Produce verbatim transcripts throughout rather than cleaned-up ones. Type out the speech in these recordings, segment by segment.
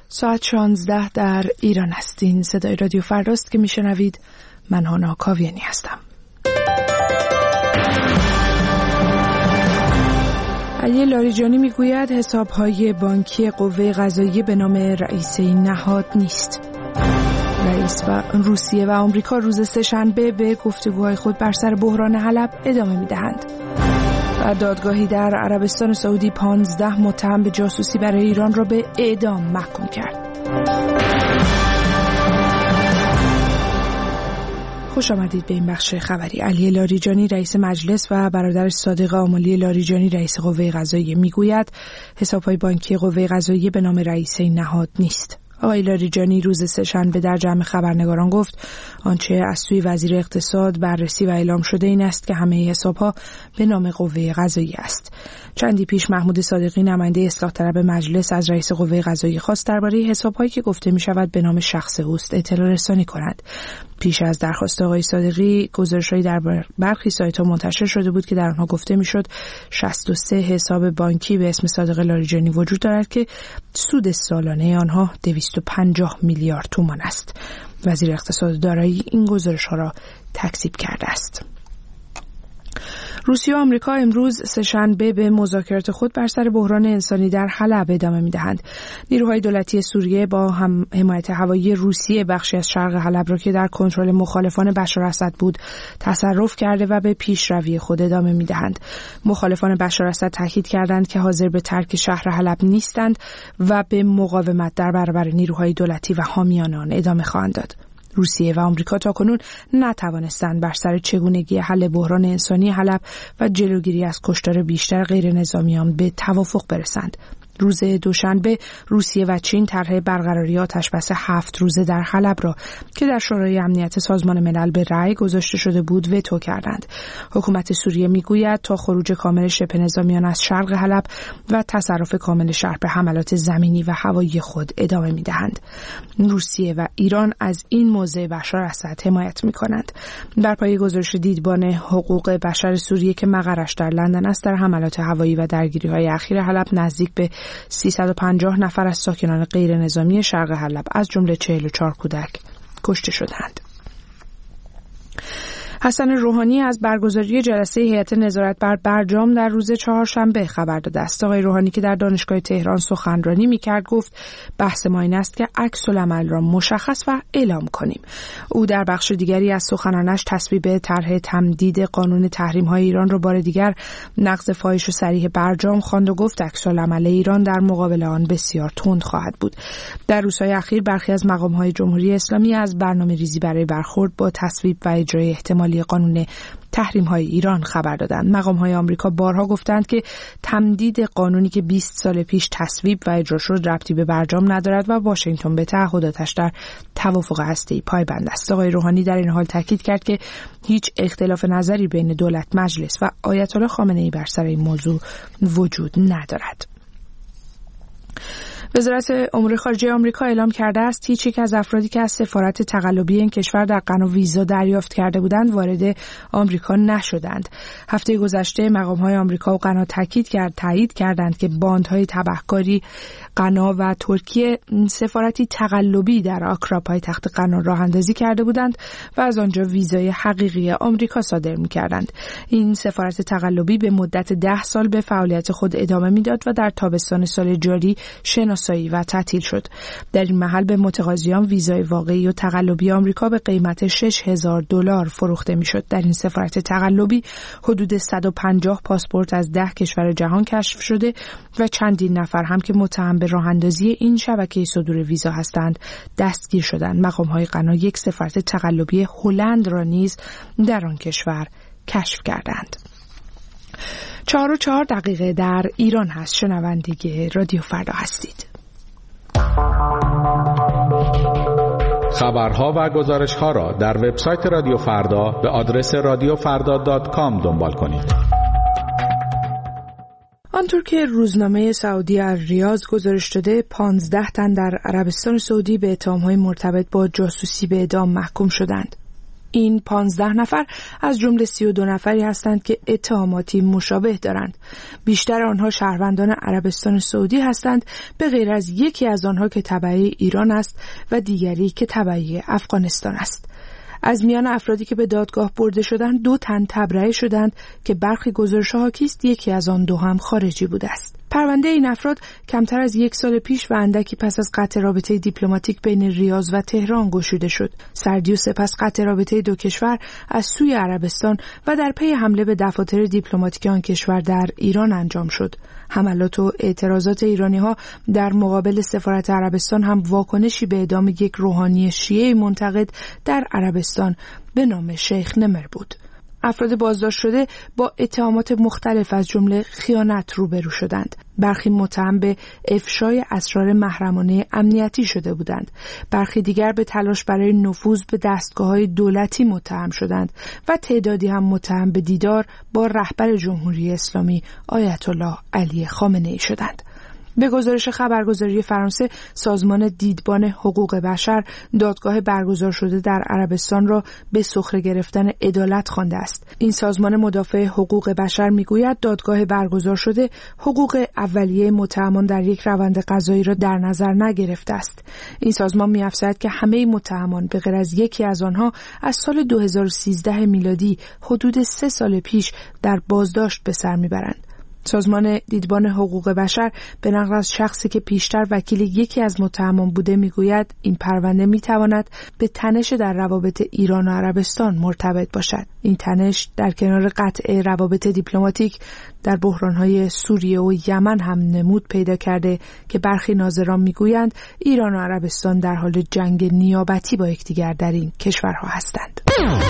ساعت شانزده در ایران هستین. صدای رادیو فرداست که میشنوید. من هانا کاویانی هستم. علی لاریجانی میگوید حسابهای بانکی قوه قضاییه به نام رئیس این نهاد نیست. رئیس و روسیه و آمریکا روز سه‌شنبه به گفتگوهای خود بر سر بحران حلب ادامه میدهند. و دادگاهی در عربستان سعودی پانزده متهم به جاسوسی برای ایران را به اعدام محکوم کرد. خوش آمدید به این بخش خبری. علی لاریجانی رئیس مجلس و برادرش صادق آملی لاریجانی رئیس قوه قضاییه میگوید حسابهای بانکی قوه قضاییه به نام رئیس این نهاد نیست. آقای لاریجانی روز سه‌شنبه در جمع خبرنگاران گفت آنچه از سوی وزیر اقتصاد بررسی و اعلام شده این است که همه حسابها به نام قوه قضاییه است. چندی پیش محمود صادقی نماینده اصلاح طلب مجلس از رئیس قوه قضاییه خواست درباره حسابهایی که گفته می شود به نام شخص اوست اطلاع رسانی کند. پیش از درخواست آقای صادقی گزارش‌هایی در برخی سایت‌ها منتشر شده بود که در آنها گفته می‌شد شصت و سه حساب بانکی به اسم صادق لاریجانی وجود دارد که سود سالانه آنها دویست و پنجاه میلیارد تومان است. وزیر اقتصاد و دارایی این گزارش‌ها را تکذیب کرده است. روسیه و آمریکا امروز سه‌شنبه به مذاکرات خود بر سر بحران انسانی در حلب ادامه می‌دهند. نیروهای دولتی سوریه با هم حمایت هوایی روسیه بخشی از شرق حلب را که در کنترل مخالفان بشار اسد بود تصرف کرده و به پیشروی خود ادامه می‌دهند. مخالفان بشار اسد تاکید کردند که حاضر به ترک شهر حلب نیستند و به مقاومت در برابر نیروهای دولتی و حامیان آن ادامه خواهند داد. روسیه و آمریکا تاکنون نتوانستند بر سر چگونگی حل بحران انسانی حلب و جلوگیری از کشتار بیشتر غیر نظامیان به توافق برسند. روز دوشنبه روسیه و چین طرح برقراری آتشبس هفت روزه در حلب را که در شورای امنیت سازمان ملل به رأی گذاشته شده بود وتو کردند. حکومت سوریه میگوید تا خروج کامل شبه نظامیان از شرق حلب و تصرف کامل شهر به حملات زمینی و هوایی خود ادامه میدهند. روسیه و ایران از این موضع بشار اسد حمایت میکنند. در پای گزارش دیدبان حقوق بشر سوریه که مقرش در لندن است در حملات هوایی و درگیری‌های اخیر حلب نزدیک به سیصد و پنجاه نفر از ساکنان غیر نظامی شرق حلب از جمله چهل و چهار کودک کشته شدند. حسن روحانی از برگزاری جلسه هیئت نظارت بر برجام در روز چهارشنبه خبر داده است. آقای روحانی که در دانشگاه تهران سخنرانی می‌کرد گفت بحث ما این است که عکس العمل را مشخص و اعلام کنیم. او در بخش دیگری از سخنانش تصویب طرح تمدید قانون تحریم‌های ایران را بار دیگر نقض فاحش و صریح برجام خواند و گفت عکس العمل ایران در مقابل آن بسیار تند خواهد بود. در روزهای اخیر برخی از مقام‌های جمهوری اسلامی از برنامه‌ریزی برای برخورد با تصویب و اجرای احتمالی قانون تحریم‌های ایران خبر دادند. مقام‌های آمریکا بارها گفتند که تمدید قانونی که بیست سال پیش تصویب و اجرا شد ربطی به برجام ندارد و واشنگتن به تعهداتش در توافق هسته‌ای پایبند است. آقای روحانی در این حال تاکید کرد که هیچ اختلاف نظری بین دولت، مجلس و آیت الله خامنه‌ای بر سر این موضوع وجود ندارد. وزارت امور خارجه آمریکا اعلام کرده است هیچ یک از افرادی که از سفارت تقلبی این کشور در غنا ویزا دریافت کرده بودند وارد آمریکا نشدند. هفته گذشته مقام‌های آمریکا و غنا تاکید کرد تایید کردند که باندهای تبهکاری غنا و ترکیه سفارتی تقلبی در آکرا پایتخت غنا راه اندازی کرده بودند و از آنجا ویزای حقیقی آمریکا صادر می‌کردند. این سفارت تقلبی به مدت ده سال به فعالیت خود ادامه می‌داد و در تابستان سال جاری شناسایی و تعطیل شد. در این محل به متقاضیان ویزای واقعی و تقلبی آمریکا به قیمت شش هزار دلار فروخته می‌شد. در این سفارت تقلبی حدود صد و پنجاه پاسپورت از ده کشور جهان کشف شده و چندین نفر هم که متهم به راه اندازی این شبکه صدور ویزا هستند دستگیر شدند. مقام‌های غنا یک سفارت تقلبی هلند را نیز در آن کشور کشف کردند. چهار و چهار دقیقه در ایران هست. شنونده رادیو فردا هستید. خبرها و گزارش‌ها را در وبسایت رادیو فردا به آدرس رادیو فردا دات کام دنبال کنید. آنطور که روزنامه سعودی الریاض گزارش داده پانزده تن در عربستان سعودی به اتهام‌های مرتبط با جاسوسی به اعدام محکوم شدند. این پانزده نفر از جمله سی و دو نفری هستند که اتهاماتی مشابه دارند. بیشتر آنها شهروندان عربستان سعودی هستند به غیر از یکی از آنها که تبعی ایران است و دیگری که تبعی افغانستان است. از میان افرادی که به دادگاه برده شدند دو تن تبرئه شدند که برخی گزارش‌ها حاکی است یکی از آن دو هم خارجی بوده است. پرونده این افراد کمتر از یک سال پیش و اندکی پس از قطع رابطه دیپلماتیک بین ریاض و تهران گشوده شد. سردی و سپس قطع رابطه دو کشور از سوی عربستان و در پی حمله به دفاتر دیپلماتیک آن کشور در ایران انجام شد. حملات و اعتراضات ایرانی‌ها در مقابل سفارت عربستان هم واکنشی به اعدام یک روحانی شیعه منتقد در عربستان به نام شیخ نمر بود. افراد بازداشت شده با اتهامات مختلف از جمله خیانت روبرو شدند. برخی متهم به افشای اسرار محرمانه امنیتی شده بودند. برخی دیگر به تلاش برای نفوذ به دستگاه‌های دولتی متهم شدند و تعدادی هم متهم به دیدار با رهبر جمهوری اسلامی آیت الله علی خامنه‌ای شدند. به گزارش خبرگزاری فرانسه، سازمان دیدبان حقوق بشر دادگاه برگزار شده در عربستان را به سخره گرفتن عدالت خوانده است. این سازمان مدافع حقوق بشر میگوید دادگاه برگزار شده حقوق اولیه متهمان در یک روند قضایی را در نظر نگرفته است. این سازمان می‌افزاید که همه متهمان به غیر از یکی از آنها از سال دو هزار و سیزده میلادی حدود سه سال پیش در بازداشت به سر میبرند. سازمان دیدبان حقوق بشر به نقل از شخصی که پیشتر وکیل یکی از متهمان بوده میگوید این پرونده میتواند به تنش در روابط ایران و عربستان مرتبط باشد. این تنش در کنار قطع روابط دیپلماتیک در بحران‌های سوریه و یمن هم نمود پیدا کرده که برخی ناظران میگویند ایران و عربستان در حال جنگ نیابتی با یکدیگر در این کشورها هستند.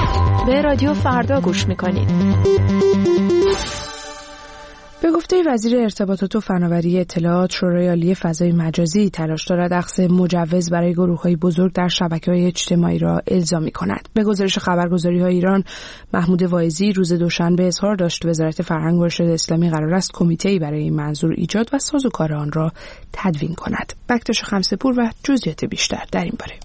به رادیو فردا گوش میکنید. به گفته وزیر ارتباطات و فناوری اطلاعات، شورای عالی فضای مجازی تلاش دارد اخذ مجوز برای گروه‌های بزرگ در شبکه‌های اجتماعی را الزامی کند. به گزارش خبرگزاری‌های ایران، محمود واعظی روز دوشنبه اظهار داشت وزارت فرهنگ و ارشاد اسلامی قرار است کمیته‌ای برای این منظور ایجاد و سازوکار آن را تدوین کند. بکتاش خمسه‌پور و جزئیات بیشتر در این باره.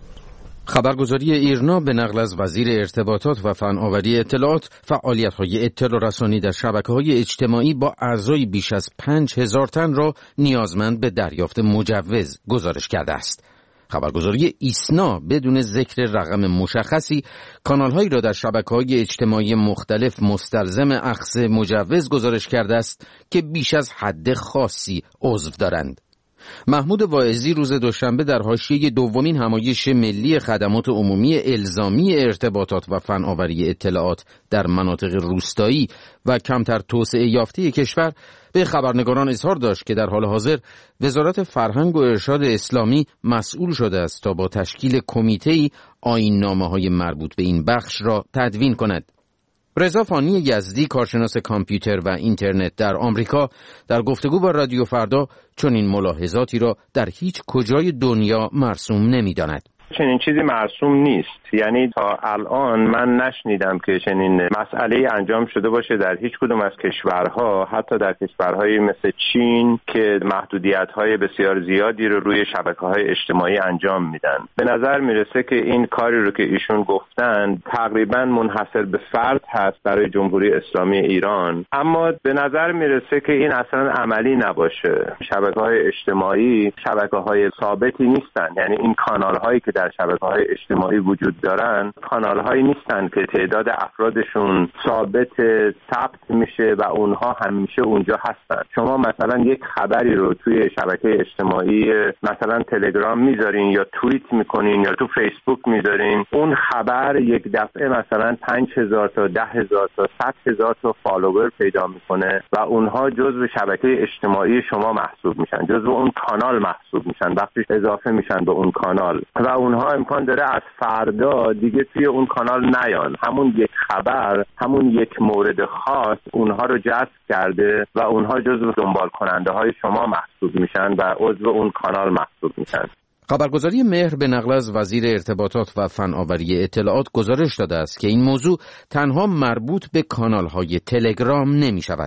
خبرگزاری ایرنا به نقل از وزیر ارتباطات و فناوری اطلاعات، فعالیت‌های اطلاع رسانی در شبکه‌های اجتماعی با اعضای بیش از پنج هزار تن را نیازمند به دریافت مجوز گزارش کرده است. خبرگزاری ایسنا بدون ذکر رقم مشخصی کانال‌هایی را در شبکه‌های اجتماعی مختلف مستلزم اخذ مجوز گزارش کرده است که بیش از حد خاصی عضو دارند. محمود واعظی روز دوشنبه در حاشیه دومین همایش ملی خدمات عمومی الزامی ارتباطات و فناوری اطلاعات در مناطق روستایی و کمتر توسعه یافته کشور به خبرنگاران اظهار داشت که در حال حاضر وزارت فرهنگ و ارشاد اسلامی مسئول شده است تا با تشکیل کمیته‌ای آیین‌نامه‌های مربوط به این بخش را تدوین کند. رضا فانی یزدی، کارشناس کامپیوتر و اینترنت در آمریکا، در گفتگو با رادیو فردا چنین ملاحظاتی را در هیچ کجای دنیا مرسوم نمی‌داند. چنین چیزی مرسوم نیست. یعنی تا الان من نشنیدم که چنین مسئله انجام شده باشه در هیچ کدوم از کشورها، حتی در کشورهای مثل چین که محدودیت‌های بسیار زیادی رو روی شبکه‌های اجتماعی انجام میدن. به نظر میرسه که این کاری رو که ایشون گفتن تقریبا منحصر به فرد هست برای جمهوری اسلامی ایران، اما به نظر میرسه که این اصلا عملی نباشه. شبکه‌های اجتماعی شبکه‌های ثابتی نیستن، یعنی این کانال‌هایی که در شبکه‌های اجتماعی وجود دارن کانال‌هایی نیستن که تعداد افرادشون ثابت ثبت میشه و اونها همیشه اونجا هستن. شما مثلا یک خبری رو توی شبکه اجتماعی مثلا تلگرام میذارین یا توییت میکنین یا تو فیسبوک میذارین، اون خبر یک دفعه مثلا پنج هزار تا ده هزار تا صد هزار تا فالوور پیدا میکنه و اونها جزو شبکه اجتماعی شما محسوب میشن، جزو اون کانال محسوب میشن، وقتی اضافه میشن به اون کانال و اونها امکان داره از فردا دیگه توی اون کانال نیان. همون یک خبر، همون یک مورد خاص اونها رو جذب کرده و اونها جزو دنبال کننده های شما محسوب میشن و عضو اون کانال محسوب میشن. خبرگزاری مهر به نقل از وزیر ارتباطات و فناوری اطلاعات گزارش داده است که این موضوع تنها مربوط به کانال‌های تلگرام نمی شود.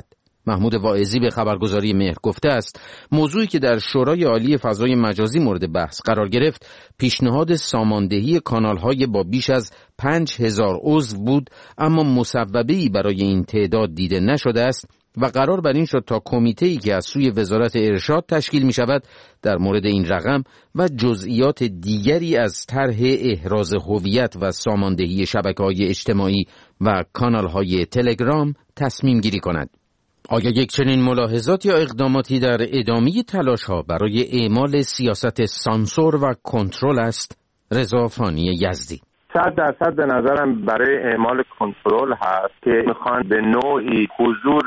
محمود واعظی به خبرگزاری مهر گفته است موضوعی که در شورای عالی فضای مجازی مورد بحث قرار گرفت پیشنهاد ساماندهی کانال‌های با بیش از پنج هزار عضو بود، اما مصوبه‌ای برای این تعداد دیده نشده است و قرار بر این شد تا کمیته‌ای که از سوی وزارت ارشاد تشکیل می شود در مورد این رقم و جزئیات دیگری از طرح احراز هویت و ساماندهی شبکه‌های اجتماعی و کانال‌های تلگرام تصمیم گیری کند. آیا یک چنین ملاحظات یا اقداماتی در ادامه تلاش‌ها برای اعمال سیاست سانسور و کنترل است؟ رضا فانی یزدی: صد درصد به نظرم برای اعمال کنترل هست که میخوان به نوعی حضور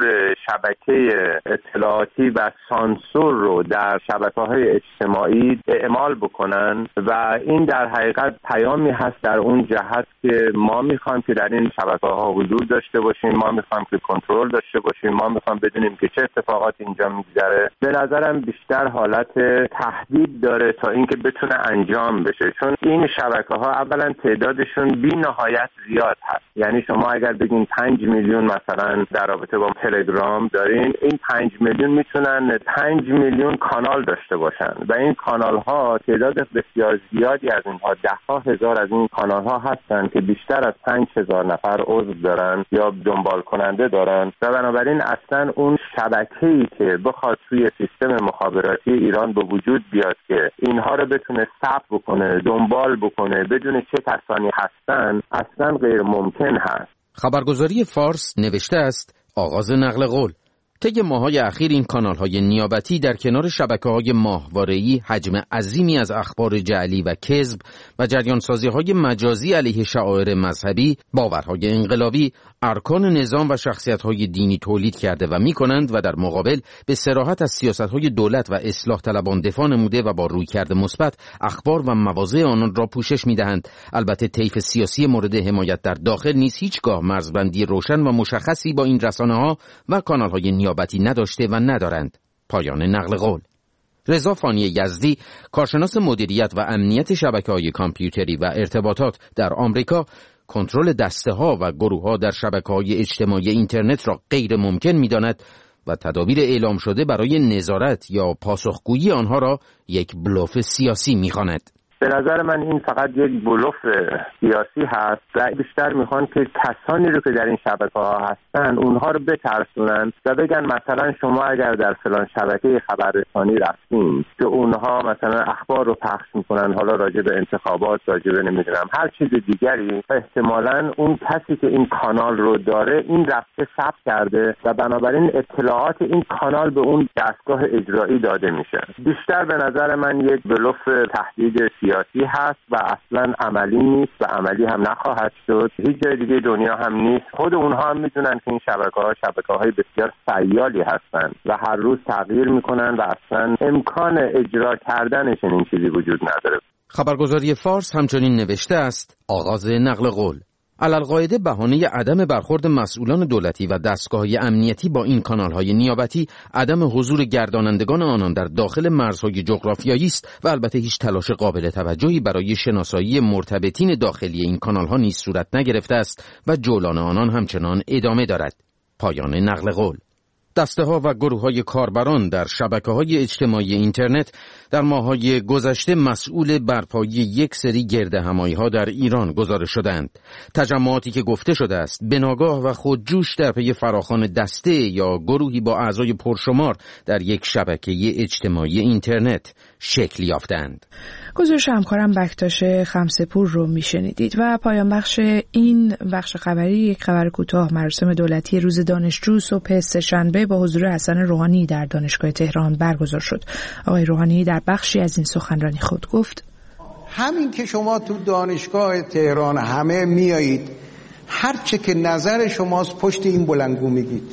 شبکه اطلاعاتی و سانسور رو در شبکه‌های اجتماعی اعمال بکنن و این در حقیقت پیامی هست در اون جهت که ما میخوایم که در این شبکه‌ها حضور داشته باشیم، ما میخوایم که کنترل داشته باشیم، ما میخوایم بدونیم که چه اتفاقاتی اینجا میگذره. به نظرم بیشتر حالت تهدید داره تا اینکه بتونه انجام بشه، چون این شبکه‌ها اولا تعداد شون بی نهایت زیاد هست. یعنی شما اگر بگین پنج میلیون مثلا در رابطه با تلگرام دارین، این پنج میلیون میتونن پنج میلیون کانال داشته باشن و این کانال ها تعداد بسیار زیادی از اینها، ده ها هزار از این کانال ها هستن که بیشتر از پنج هزار نفر عضو دارن یا دنبال کننده دارن و بنابراین اصلا اون شبکه‌ای که بخواد توی سیستم مخابراتی ایران به وجود بیاد که اینها رو بتونه ثبت بکنه، دنبال بکنه، بدون چه کسانی هستن، اصلا غیر ممکن هست. خبرگزاری فارس نوشته است آغاز نقل قول. طی ماه‌های اخیر این کانال‌های نیابتی در کنار شبکه‌های ماهواره‌ای حجم عظیمی از اخبار جعلی و کذب و جریان‌سازی‌های مجازی علیه شعائر مذهبی، باورهای انقلابی، ارکان نظام و شخصیت‌های دینی تولید کرده و می‌کنند و در مقابل به صراحت از سیاست‌های دولت و اصلاح طلبان دفاع نموده و با رویکرد مثبت اخبار و مواضع آنان را پوشش می‌دهند. البته طیف سیاسی مورد حمایت در داخل نیز هیچگاه مرزبندی روشن و مشخصی با این رسانه‌ها و کانال‌های نیابتی نداشته و ندارند. پایان نقل قول. رضا فانی یزدی، کارشناس مدیریت و امنیت شبکه‌های کامپیوتری و ارتباطات در آمریکا، کنترل دسته‌ها و گروه‌ها در شبکه‌های اجتماعی اینترنت را غیر ممکن می‌داند و تدابیر اعلام شده برای نظارت یا پاسخگویی آنها را یک بلوف سیاسی می‌خواند. به نظر من این فقط یک بلوف سیاسی هست و بیشتر میخوان که کسانی رو که در این شبکه ها هستن اونها رو بترسونن و بگن مثلا شما اگر در فلان شبکه خبررسانی رفتین که اونها مثلا اخبار رو پخش میکنن، حالا راجع به انتخابات، راجع به نمیدونم هر چیز دیگری، احتمالاً اون کسی که این کانال رو داره این رفته ثبت کرده و بنابراین اطلاعات این کانال به اون دستگاه اجرایی داده میشه. بیشتر به نظر من یک بلوف تهدید سیاسی هست و اصلا عملی نیست و عملی هم نخواهد شد. هیچ جای دیگه دنیا هم نیست. خود اونها هم میدونن که این شبکه‌ها شبکه‌های بسیار سیالی هستند و هر روز تغییر میکنن و اصلا امکان اجرا کردن چنین چیزی وجود نداره. خبرگزاری فارس همچنین نوشته است آغاز نقل قول. علالقاعده بهانه عدم برخورد مسئولان دولتی و دستگاه‌های امنیتی با این کانال‌های نیابتی عدم حضور گردانندگان آنان در داخل مرزهای جغرافیایی است و البته هیچ تلاش قابل توجهی برای شناسایی مرتبطین داخلی این کانال‌ها نیز صورت نگرفته است و جولان آنان همچنان ادامه دارد. پایان نقل قول. دسته‌ها و گروه‌های کاربران در شبکه‌های اجتماعی اینترنت در ماه‌های گذشته مسئول برپایی یک سری گردهمایی‌ها در ایران گزارش شدند. تجمعاتی که گفته شده است بناگاه و خودجوش در پی فراخوان دسته یا گروهی با اعضای پرشمار در یک شبکه اجتماعی اینترنت شکل یافتند. گزارش همکارم بکتاش خمسه‌پور رو میشنیدید و پایان بخش این بخش خبری یک خبر کوتاه. مراسم دولتی روز دانشجو صبح سه‌شنبه با حضور حسن روحانی در دانشگاه تهران برگزار شد. آقای روحانی در بخشی از این سخنرانی خود گفت: همین که شما تو دانشگاه تهران همه میایید، هر چه که نظر شماست پشت این بلندگو میگید.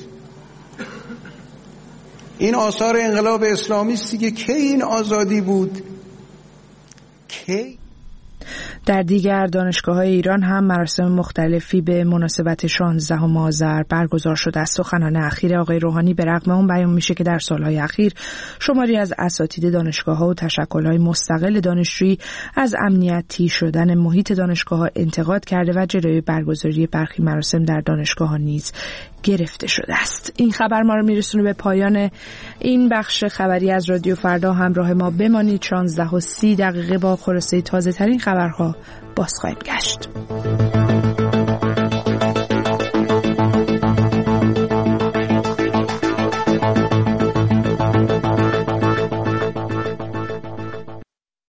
این آثار انقلاب اسلامی است دیگه. کی این آزادی بود؟ کی؟ در دیگر دانشگاه‌های ایران هم مراسم مختلفی به مناسبت شانزدهم آذر برگزار شده است. سخنان اخیر آقای روحانی به رغم اون بیان میشه که در سالهای اخیر شماری از اساتید دانشگاه‌ها و تشکل‌های مستقل دانشجویی از امنیتی شدن محیط دانشگاه‌ها انتقاد کرده و جلوی برگزاری برخی مراسم در دانشگاه‌ها نیز گرفته شده است. این خبر ما رو میرسونه به پایان این بخش خبری از رادیو فردا. همراه ما بمانید. شانزده و سی دقیقه با خلاصه تازه ترین خبرها باز خواهیم گشت.